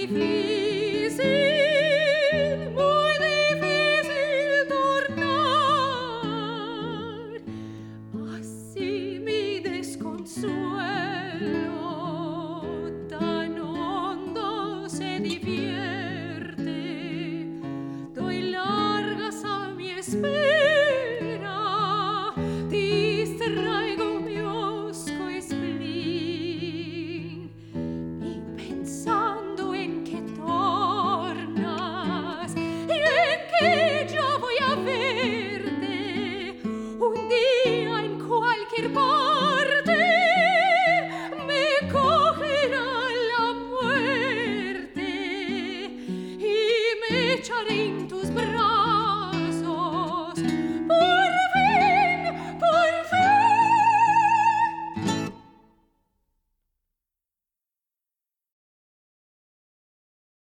muy difícil tornar. Así mi desconsuelo tan hondo se divierte. Doy largas a mi espera, distraigo mi hosco spleen, y pensando en que tornas y en que yo voy a verte un día en cualquier parte, me cogerá la muerte y me echaré en tu